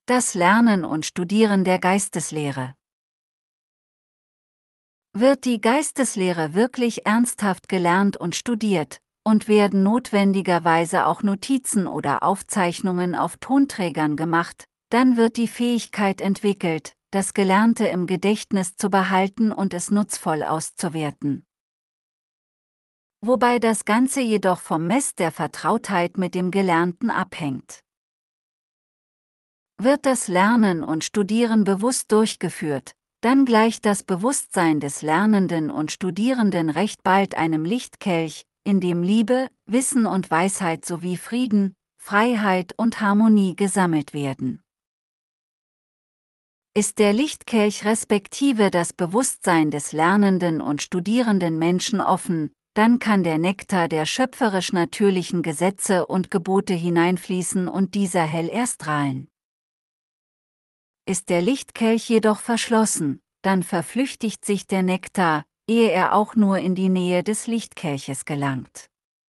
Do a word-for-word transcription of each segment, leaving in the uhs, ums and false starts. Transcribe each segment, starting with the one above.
Das Lernen und Studieren der Geisteslehre. Wird die Geisteslehre wirklich ernsthaft gelernt und studiert, und werden notwendigerweise auch Notizen oder Aufzeichnungen auf Tonträgern gemacht, dann wird die Fähigkeit entwickelt, das Gelernte im Gedächtnis zu behalten und es nutzvoll auszuwerten. Wobei das Ganze jedoch vom Maß der Vertrautheit mit dem Gelernten abhängt. Wird das Lernen und Studieren bewusst durchgeführt, dann gleicht das Bewusstsein des Lernenden und Studierenden recht bald einem Lichtkelch, in dem Liebe, Wissen und Weisheit sowie Frieden, Freiheit und Harmonie gesammelt werden. Ist der Lichtkelch respektive das Bewusstsein des lernenden und studierenden Menschen offen, dann kann der Nektar der schöpferisch natürlichen Gesetze und Gebote hineinfließen und dieser hell erstrahlen. Ist der Lichtkelch jedoch verschlossen, dann verflüchtigt sich der Nektar, ehe er auch nur in die Nähe des Lichtkelches gelangt.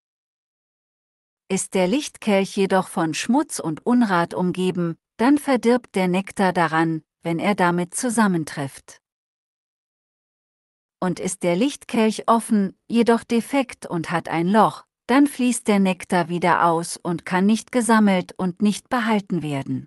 Ist der Lichtkelch jedoch von Schmutz und Unrat umgeben, dann verdirbt der Nektar daran, wenn er damit zusammentrifft. Und ist der Lichtkelch offen, jedoch defekt und hat ein Loch, dann fließt der Nektar wieder aus und kann nicht gesammelt und nicht behalten werden.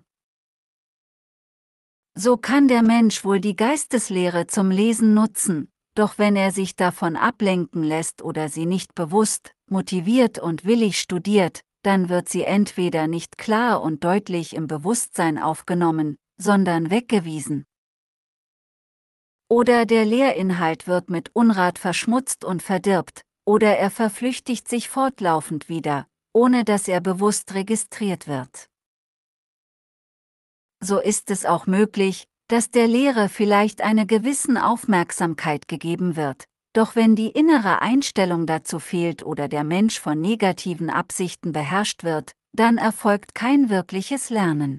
So kann der Mensch wohl die Geisteslehre zum Lesen nutzen, doch wenn er sich davon ablenken lässt oder sie nicht bewusst, motiviert und willig studiert, dann wird sie entweder nicht klar und deutlich im Bewusstsein aufgenommen, sondern weggewiesen. Oder der Lehrinhalt wird mit Unrat verschmutzt und verdirbt, oder er verflüchtigt sich fortlaufend wieder, ohne dass er bewusst registriert wird. So ist es auch möglich, dass der Lehre vielleicht eine gewisse Aufmerksamkeit gegeben wird, doch wenn die innere Einstellung dazu fehlt oder der Mensch von negativen Absichten beherrscht wird, dann erfolgt kein wirkliches Lernen.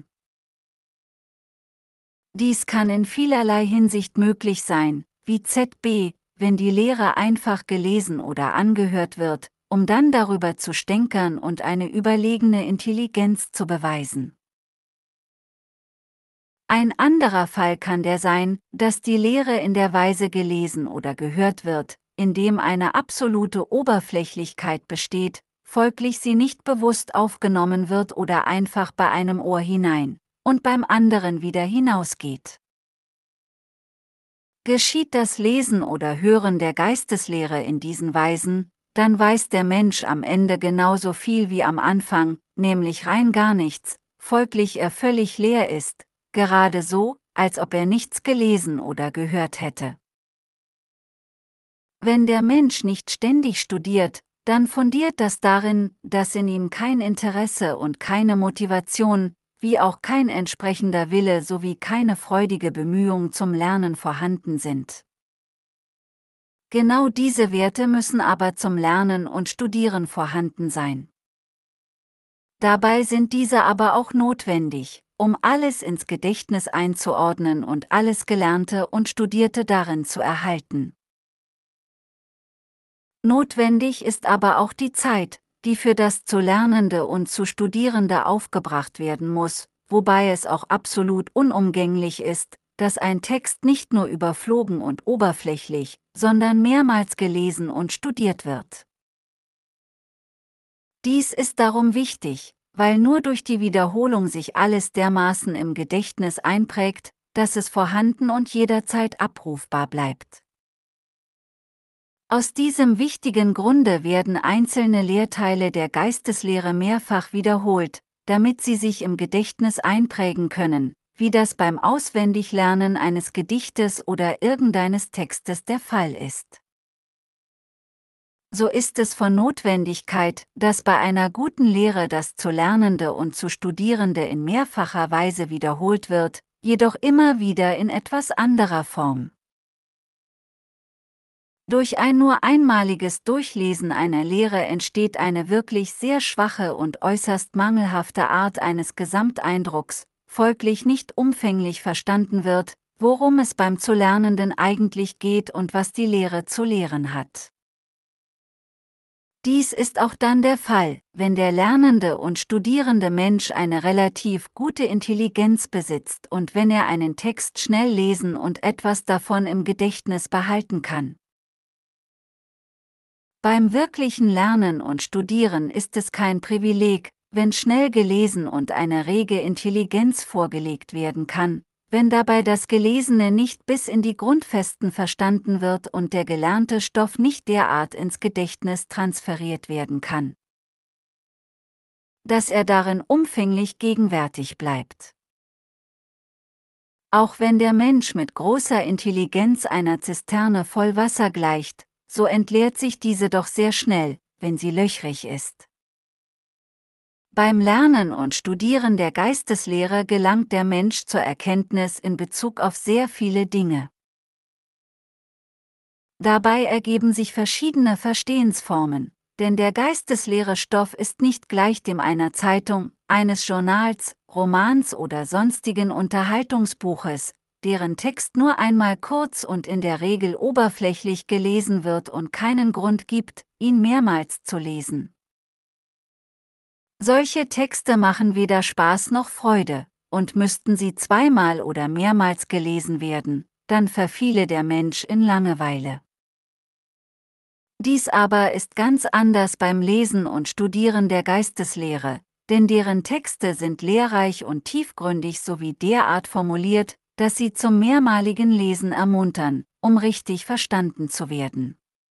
Dies kann in vielerlei Hinsicht möglich sein, wie Z B, wenn die Lehre einfach gelesen oder angehört wird, um dann darüber zu stänkern und eine überlegene Intelligenz zu beweisen. Ein anderer Fall kann der sein, dass die Lehre in der Weise gelesen oder gehört wird, indem eine absolute Oberflächlichkeit besteht, folglich sie nicht bewusst aufgenommen wird oder einfach bei einem Ohr hinein und beim anderen wieder hinausgeht. Geschieht das Lesen oder Hören der Geisteslehre in diesen Weisen, dann weiß der Mensch am Ende genauso viel wie am Anfang, nämlich rein gar nichts, folglich er völlig leer ist, gerade so, als ob er nichts gelesen oder gehört hätte. Wenn der Mensch nicht ständig studiert, dann fundiert das darin, dass in ihm kein Interesse und keine Motivation, wie auch kein entsprechender Wille sowie keine freudige Bemühung zum Lernen vorhanden sind. Genau diese Werte müssen aber zum Lernen und Studieren vorhanden sein. Dabei sind diese aber auch notwendig, um alles ins Gedächtnis einzuordnen und alles Gelernte und Studierte darin zu erhalten. Notwendig ist aber auch die Zeit, die für das zu Lernende und zu Studierende aufgebracht werden muss, wobei es auch absolut unumgänglich ist, dass ein Text nicht nur überflogen und oberflächlich, sondern mehrmals gelesen und studiert wird. Dies ist darum wichtig, weil nur durch die Wiederholung sich alles dermaßen im Gedächtnis einprägt, dass es vorhanden und jederzeit abrufbar bleibt. Aus diesem wichtigen Grunde werden einzelne Lehrteile der Geisteslehre mehrfach wiederholt, damit sie sich im Gedächtnis einprägen können, wie das beim Auswendiglernen eines Gedichtes oder irgendeines Textes der Fall ist. So ist es von Notwendigkeit, dass bei einer guten Lehre das zu Lernende und zu Studierende in mehrfacher Weise wiederholt wird, jedoch immer wieder in etwas anderer Form. Durch ein nur einmaliges Durchlesen einer Lehre entsteht eine wirklich sehr schwache und äußerst mangelhafte Art eines Gesamteindrucks, folglich nicht umfänglich verstanden wird, worum es beim zu Lernenden eigentlich geht und was die Lehre zu lehren hat. Dies ist auch dann der Fall, wenn der lernende und studierende Mensch eine relativ gute Intelligenz besitzt und wenn er einen Text schnell lesen und etwas davon im Gedächtnis behalten kann. Beim wirklichen Lernen und Studieren ist es kein Privileg, wenn schnell gelesen und eine rege Intelligenz vorgelegt werden kann, wenn dabei das Gelesene nicht bis in die Grundfesten verstanden wird und der gelernte Stoff nicht derart ins Gedächtnis transferiert werden kann, dass er darin umfänglich gegenwärtig bleibt. Auch wenn der Mensch mit großer Intelligenz einer Zisterne voll Wasser gleicht, so entleert sich diese doch sehr schnell, wenn sie löchrig ist. Beim Lernen und Studieren der Geisteslehre gelangt der Mensch zur Erkenntnis in Bezug auf sehr viele Dinge. Dabei ergeben sich verschiedene Verstehensformen, denn der Geisteslehre-Stoff ist nicht gleich dem einer Zeitung, eines Journals, Romans oder sonstigen Unterhaltungsbuches, deren Text nur einmal kurz und in der Regel oberflächlich gelesen wird und keinen Grund gibt, ihn mehrmals zu lesen. Solche Texte machen weder Spaß noch Freude, und müssten sie zweimal oder mehrmals gelesen werden, dann verfiele der Mensch in Langeweile. Dies aber ist ganz anders beim Lesen und Studieren der Geisteslehre, denn deren Texte sind lehrreich und tiefgründig sowie derart formuliert, dass sie zum mehrmaligen Lesen ermuntern, um richtig verstanden zu werden.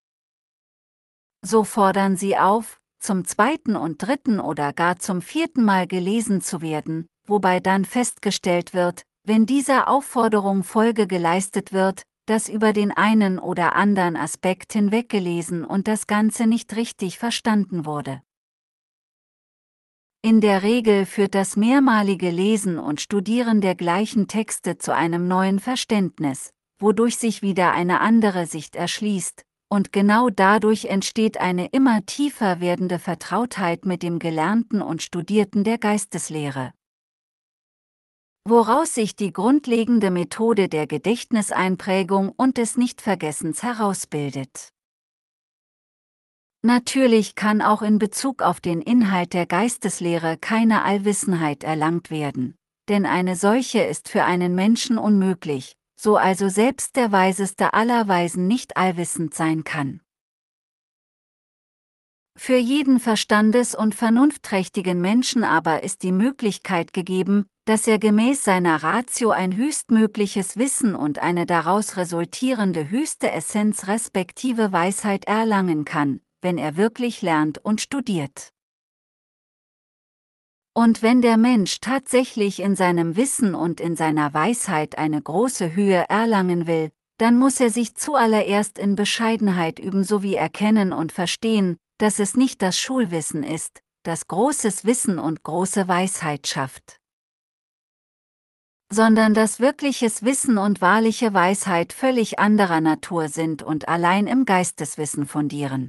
So fordern sie auf, zum zweiten und dritten oder gar zum vierten Mal gelesen zu werden, wobei dann festgestellt wird, wenn dieser Aufforderung Folge geleistet wird, dass über den einen oder anderen Aspekt hinweggelesen und das Ganze nicht richtig verstanden wurde. In der Regel führt das mehrmalige Lesen und Studieren der gleichen Texte zu einem neuen Verständnis, wodurch sich wieder eine andere Sicht erschließt, und genau dadurch entsteht eine immer tiefer werdende Vertrautheit mit dem Gelernten und Studierten der Geisteslehre, woraus sich die grundlegende Methode der Gedächtniseinprägung und des Nichtvergessens herausbildet. Natürlich kann auch in Bezug auf den Inhalt der Geisteslehre keine Allwissenheit erlangt werden, denn eine solche ist für einen Menschen unmöglich, so also selbst der Weiseste aller Weisen nicht allwissend sein kann. Für jeden verstandes- und vernunftträchtigen Menschen aber ist die Möglichkeit gegeben, dass er gemäß seiner Ratio ein höchstmögliches Wissen und eine daraus resultierende höchste Essenz respektive Weisheit erlangen kann, wenn er wirklich lernt und studiert. Und wenn der Mensch tatsächlich in seinem Wissen und in seiner Weisheit eine große Höhe erlangen will, dann muss er sich zuallererst in Bescheidenheit üben sowie erkennen und verstehen, dass es nicht das Schulwissen ist, das großes Wissen und große Weisheit schafft, sondern dass wirkliches Wissen und wahrliche Weisheit völlig anderer Natur sind und allein im Geisteswissen fundieren.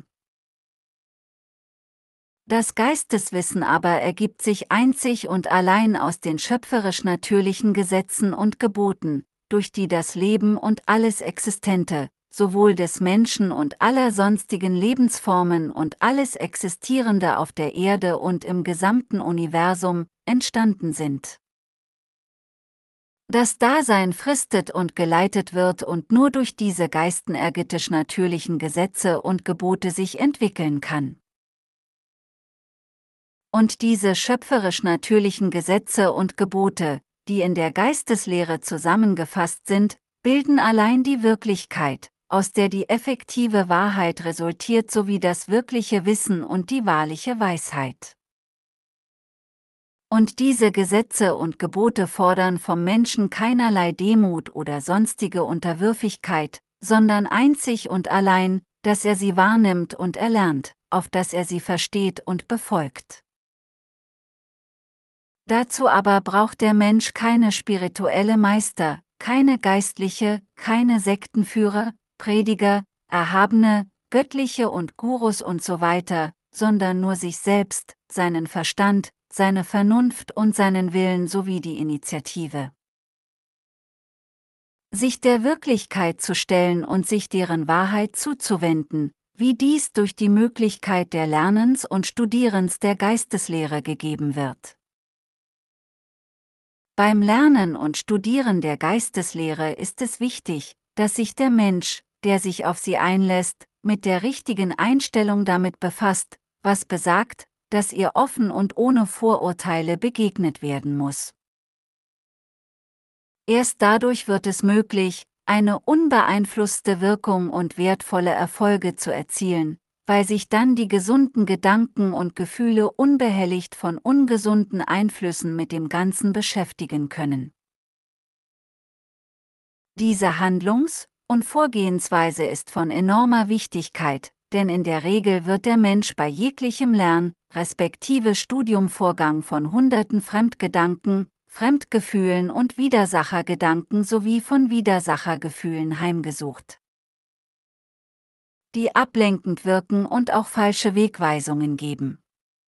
Das Geisteswissen aber ergibt sich einzig und allein aus den schöpferisch-natürlichen Gesetzen und Geboten, durch die das Leben und alles Existente, sowohl des Menschen und aller sonstigen Lebensformen und alles Existierende auf der Erde und im gesamten Universum, entstanden sind. Das Dasein fristet und geleitet wird und nur durch diese geistenergetisch-natürlichen Gesetze und Gebote sich entwickeln kann. Und diese schöpferisch-natürlichen Gesetze und Gebote, die in der Geisteslehre zusammengefasst sind, bilden allein die Wirklichkeit, aus der die effektive Wahrheit resultiert sowie das wirkliche Wissen und die wahrliche Weisheit. Und diese Gesetze und Gebote fordern vom Menschen keinerlei Demut oder sonstige Unterwürfigkeit, sondern einzig und allein, dass er sie wahrnimmt und erlernt, auf dass er sie versteht und befolgt. Dazu aber braucht der Mensch keine spirituelle Meister, keine Geistliche, keine Sektenführer, Prediger, Erhabene, Göttliche und Gurus und so weiter, sondern nur sich selbst, seinen Verstand, seine Vernunft und seinen Willen sowie die Initiative, sich der Wirklichkeit zu stellen und sich deren Wahrheit zuzuwenden, wie dies durch die Möglichkeit der Lernens und Studierens der Geisteslehre gegeben wird. Beim Lernen und Studieren der Geisteslehre ist es wichtig, dass sich der Mensch, der sich auf sie einlässt, mit der richtigen Einstellung damit befasst, was besagt, dass ihr offen und ohne Vorurteile begegnet werden muss. Erst dadurch wird es möglich, eine unbeeinflusste Wirkung und wertvolle Erfolge zu erzielen, weil sich dann die gesunden Gedanken und Gefühle unbehelligt von ungesunden Einflüssen mit dem Ganzen beschäftigen können. Diese Handlungs- und Vorgehensweise ist von enormer Wichtigkeit, denn in der Regel wird der Mensch bei jeglichem Lern-, respektive Studiumvorgang von hunderten Fremdgedanken, Fremdgefühlen und Widersachergedanken sowie von Widersachergefühlen heimgesucht, die ablenkend wirken und auch falsche Wegweisungen geben.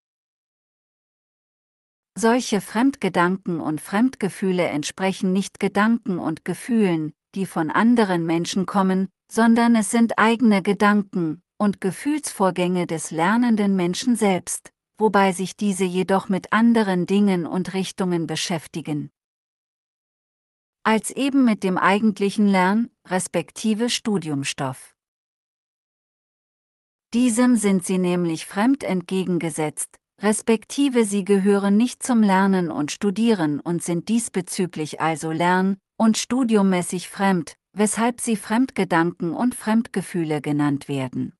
Solche Fremdgedanken und Fremdgefühle entsprechen nicht Gedanken und Gefühlen, die von anderen Menschen kommen, sondern es sind eigene Gedanken und Gefühlsvorgänge des lernenden Menschen selbst, wobei sich diese jedoch mit anderen Dingen und Richtungen beschäftigen, als eben mit dem eigentlichen Lern-, respektive Studiumstoff. Diesem sind sie nämlich fremd entgegengesetzt, respektive sie gehören nicht zum Lernen und Studieren und sind diesbezüglich also lern- und studiummäßig fremd, weshalb sie Fremdgedanken und Fremdgefühle genannt werden.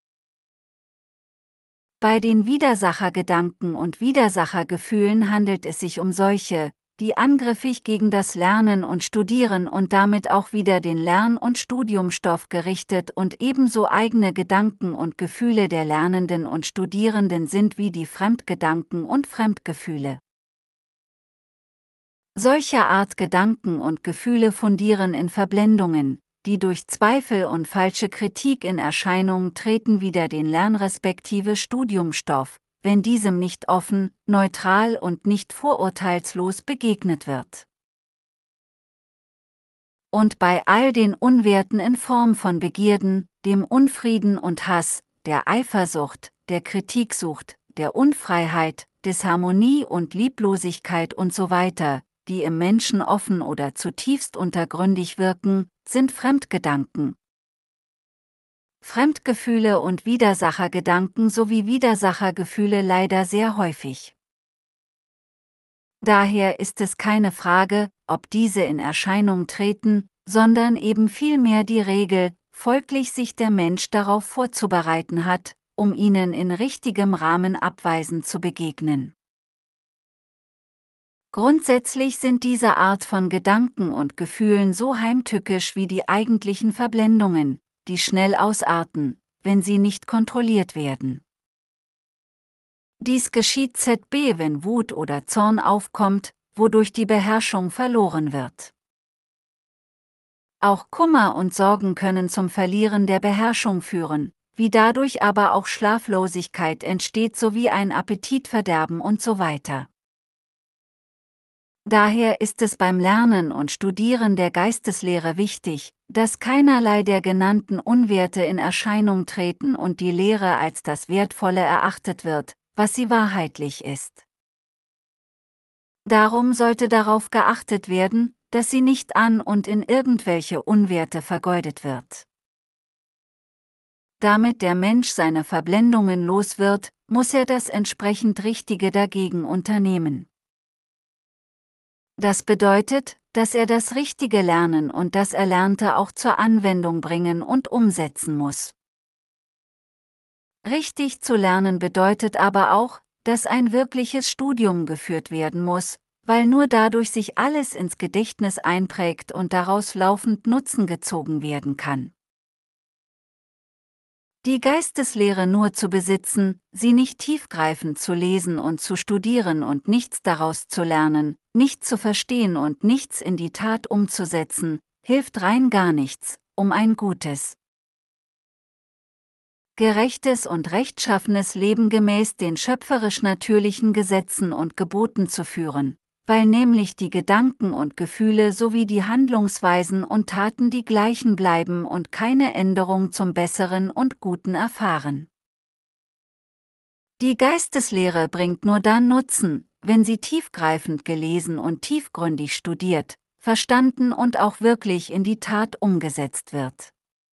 Bei den Widersachergedanken und Widersachergefühlen handelt es sich um solche, die angriffig gegen das Lernen und Studieren und damit auch wieder den Lern- und Studiumstoff gerichtet und ebenso eigene Gedanken und Gefühle der Lernenden und Studierenden sind wie die Fremdgedanken und Fremdgefühle. Solcher Art Gedanken und Gefühle fundieren in Verblendungen, die durch Zweifel und falsche Kritik in Erscheinung treten wider den Lern- respektive Studiumstoff, wenn diesem nicht offen, neutral und nicht vorurteilslos begegnet wird. Und bei all den Unwerten in Form von Begierden, dem Unfrieden und Hass, der Eifersucht, der Kritiksucht, der Unfreiheit, Disharmonie und Lieblosigkeit und so weiter, die im Menschen offen oder zutiefst untergründig wirken, sind Fremdgedanken, Fremdgefühle und Widersachergedanken sowie Widersachergefühle leider sehr häufig. Daher ist es keine Frage, ob diese in Erscheinung treten, sondern eben vielmehr die Regel, folglich sich der Mensch darauf vorzubereiten hat, um ihnen in richtigem Rahmen abweisend zu begegnen. Grundsätzlich sind diese Art von Gedanken und Gefühlen so heimtückisch wie die eigentlichen Verblendungen, die schnell ausarten, wenn sie nicht kontrolliert werden. Dies geschieht zb, wenn Wut oder Zorn aufkommt, wodurch die Beherrschung verloren wird. Auch Kummer und Sorgen können zum Verlieren der Beherrschung führen, wie dadurch aber auch Schlaflosigkeit entsteht sowie ein Appetitverderben und so weiter. Daher ist es beim Lernen und Studieren der Geisteslehre wichtig, dass keinerlei der genannten Unwerte in Erscheinung treten und die Lehre als das Wertvolle erachtet wird, was sie wahrheitlich ist. Darum sollte darauf geachtet werden, dass sie nicht an und in irgendwelche Unwerte vergeudet wird. Damit der Mensch seine Verblendungen los wird, muss er das entsprechend Richtige dagegen unternehmen. Das bedeutet, dass er das Richtige lernen und das Erlernte auch zur Anwendung bringen und umsetzen muss. Richtig zu lernen bedeutet aber auch, dass ein wirkliches Studium geführt werden muss, weil nur dadurch sich alles ins Gedächtnis einprägt und daraus laufend Nutzen gezogen werden kann. Die Geisteslehre nur zu besitzen, sie nicht tiefgreifend zu lesen und zu studieren und nichts daraus zu lernen, nichts zu verstehen und nichts in die Tat umzusetzen, hilft rein gar nichts, um ein gutes, gerechtes und rechtschaffenes Leben gemäß den schöpferisch natürlichen Gesetzen und Geboten zu führen, weil nämlich die Gedanken und Gefühle sowie die Handlungsweisen und Taten die gleichen bleiben und keine Änderung zum Besseren und Guten erfahren. Die Geisteslehre bringt nur dann Nutzen, wenn sie tiefgreifend gelesen und tiefgründig studiert, verstanden und auch wirklich in die Tat umgesetzt wird.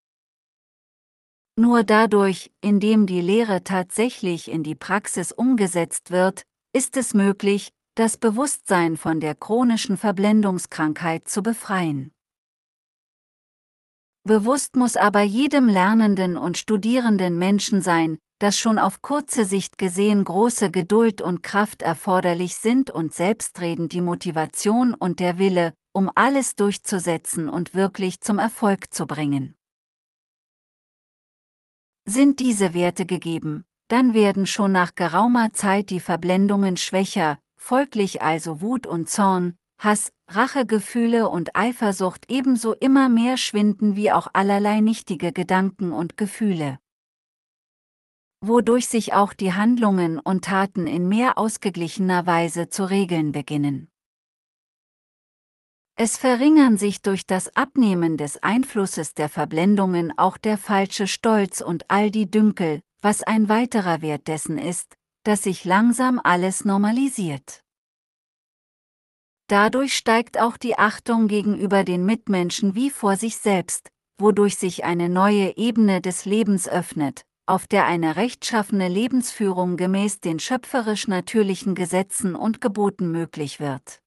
Nur dadurch, indem die Lehre tatsächlich in die Praxis umgesetzt wird, ist es möglich, das Bewusstsein von der chronischen Verblendungskrankheit zu befreien. Bewusst muss aber jedem lernenden und studierenden Menschen sein, dass schon auf kurze Sicht gesehen große Geduld und Kraft erforderlich sind und selbstredend die Motivation und der Wille, um alles durchzusetzen und wirklich zum Erfolg zu bringen. Sind diese Werte gegeben, dann werden schon nach geraumer Zeit die Verblendungen schwächer, folglich also Wut und Zorn, Hass, Rachegefühle und Eifersucht ebenso immer mehr schwinden wie auch allerlei nichtige Gedanken und Gefühle, wodurch sich auch die Handlungen und Taten in mehr ausgeglichener Weise zu regeln beginnen. Es verringern sich durch das Abnehmen des Einflusses der Verblendungen auch der falsche Stolz und all die Dünkel, was ein weiterer Wert dessen ist, dass sich langsam alles normalisiert. Dadurch steigt auch die Achtung gegenüber den Mitmenschen wie vor sich selbst, wodurch sich eine neue Ebene des Lebens öffnet, auf der eine rechtschaffene Lebensführung gemäß den schöpferisch natürlichen Gesetzen und Geboten möglich wird.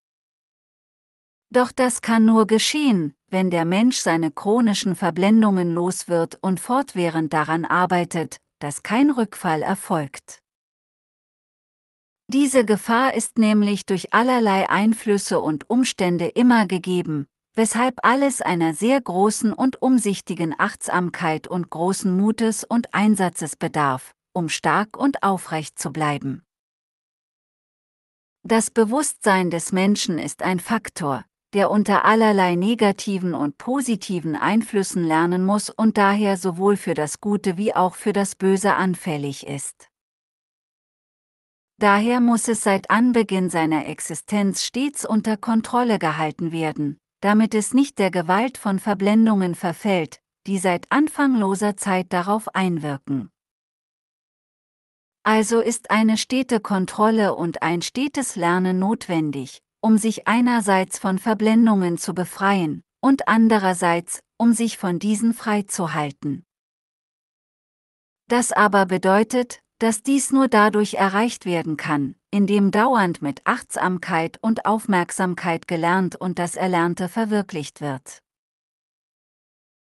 Doch das kann nur geschehen, wenn der Mensch seine chronischen Verblendungen los wird und fortwährend daran arbeitet, dass kein Rückfall erfolgt. Diese Gefahr ist nämlich durch allerlei Einflüsse und Umstände immer gegeben, weshalb alles einer sehr großen und umsichtigen Achtsamkeit und großen Mutes und Einsatzes bedarf, um stark und aufrecht zu bleiben. Das Bewusstsein des Menschen ist ein Faktor, der unter allerlei negativen und positiven Einflüssen lernen muss und daher sowohl für das Gute wie auch für das Böse anfällig ist. Daher muss es seit Anbeginn seiner Existenz stets unter Kontrolle gehalten werden, damit es nicht der Gewalt von Verblendungen verfällt, die seit anfangloser Zeit darauf einwirken. Also ist eine stete Kontrolle und ein stetes Lernen notwendig, um sich einerseits von Verblendungen zu befreien und andererseits, um sich von diesen freizuhalten. Das aber bedeutet, dass dies nur dadurch erreicht werden kann, indem dauernd mit Achtsamkeit und Aufmerksamkeit gelernt und das Erlernte verwirklicht wird.